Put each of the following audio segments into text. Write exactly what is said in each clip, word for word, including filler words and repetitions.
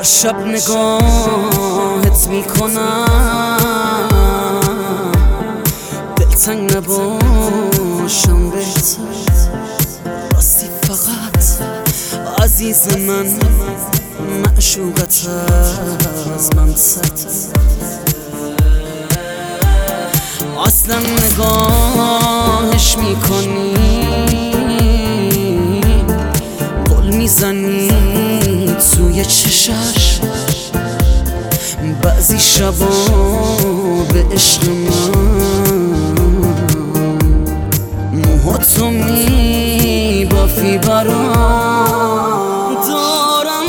هر شب نگاهت میکنم دلتنگ نباشم بهتر راستی فقط عزیز من معشوقت از من سرتر اصلا نگاهش میکنی گل میزنی توی چشش بعضی شبا به عشق من موهاتو میبافی برام دارم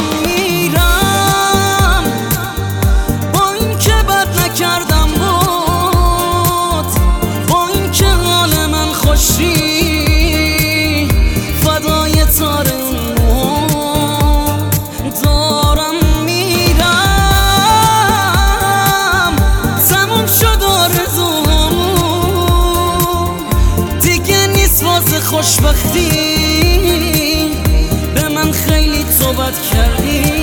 میرم با این که بد نکردم بود با این که حال من خوشی فدای تار دارم میرم تموم شد آرزوم دیگه نیست واسه خوشبختی به من خیلی توبت کردی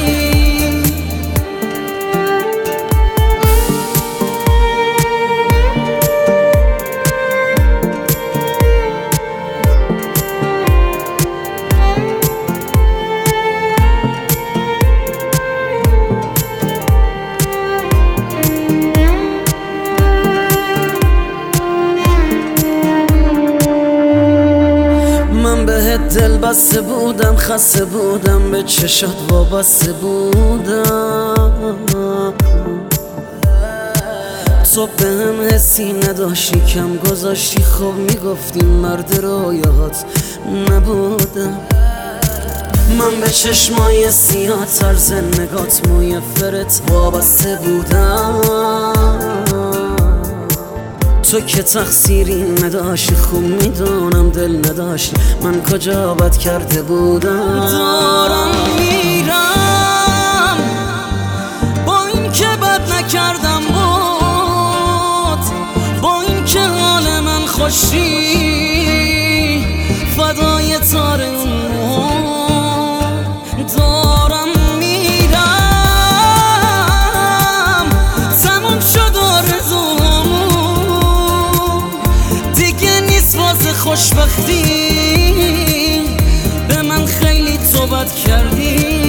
دل بسته بودم خسته بودم به چشات وابسته بودم تو به هم حسی نداشتی کم گذاشتی خب میگفتی مرد رویات نبودم من به چشمای سیاه طرز نگات موی فرت وابسته بودم تو که تقصیری نداشتی خوب میدونم دل نداشتی من کجا بد کرده بودم دارم میرم با این که بد نکردم بود با این که حال من خوشی فدای تار اون دارم میرم تموم شد آرزوم خوشبختی به من خیلی توبت کردی